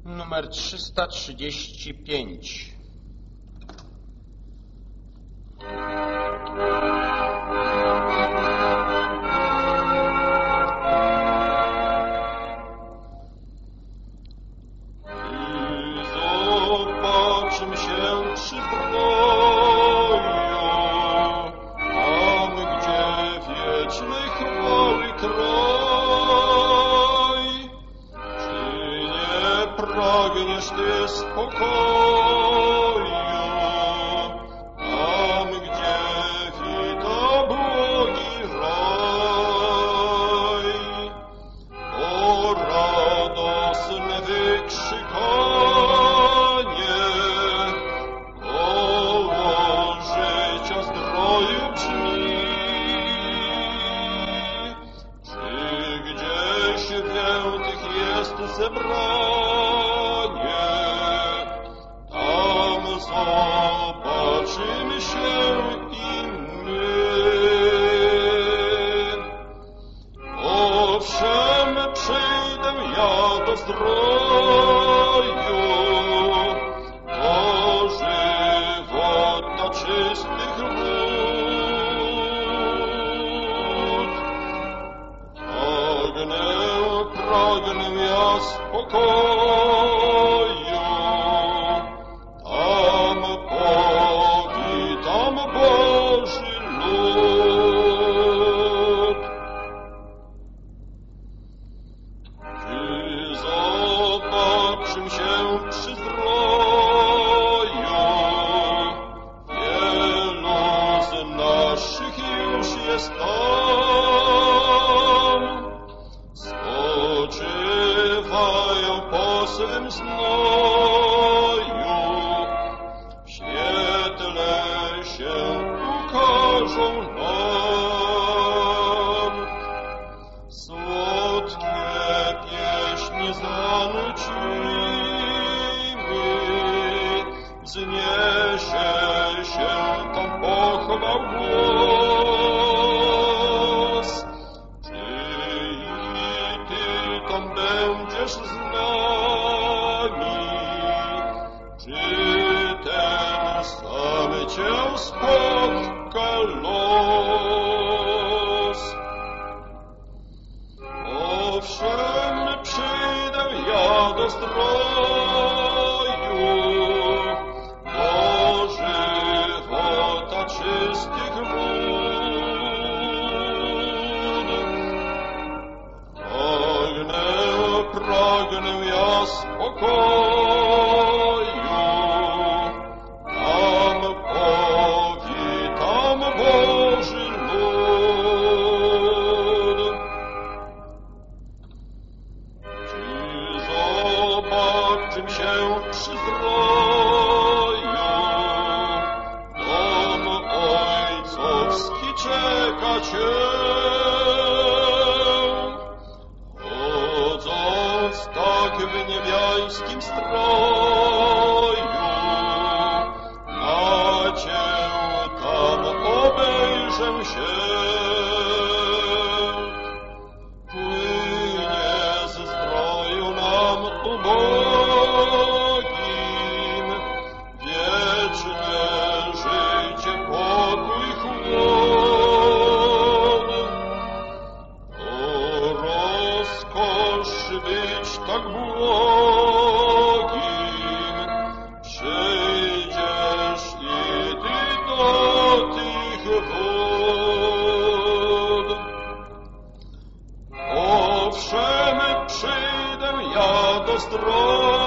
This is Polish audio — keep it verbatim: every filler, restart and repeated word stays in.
Numer trzysta trzydzieści pięć. Zobaczmy się przy zbroju, tam gdzie wiecznej chwały kraj. Czy nie pragniesz Ty spokoju, tam gdzie wita błogi raj? O radosne wykrzykanie koło życia zdroju brzmi. Czy gdzieś wielkich jest zebranie, tam zobaczymy się i my. Owszem, przyjdę ja do zdroju, do żywota czystych wód. Pragnę, pragnę ja spokoju, tam powitam Boży lud. Czy zobaczym się przy zdroju, wielu z naszych już jest tam. Spoczywają po swym znoju, w świetle się ukażą nam. Słodkie pieśni zanucimy, wzniesie się tam pochwał głos. Czy i Ty tam będziesz z nami? Czy ten sam Cię spotka los? Owszem, przyjdę ja do zdroju, do żywota czystych wód. Pragnę, pragnę ja spokoju, tam powitam Boży lud. Czy zobaczym się przy zdroju, dom ojcowski czeka Cię. Chodząc tak w niebiańskim stroju, na Cię tam obejrzę się. Płynie z zdroju nam ubogim wieczne życie, pokój, chłod. O rozkosz być tak błogim, przyjdziesz i Ty do tych wód. Owszem, przyjdę ja do zdrowia,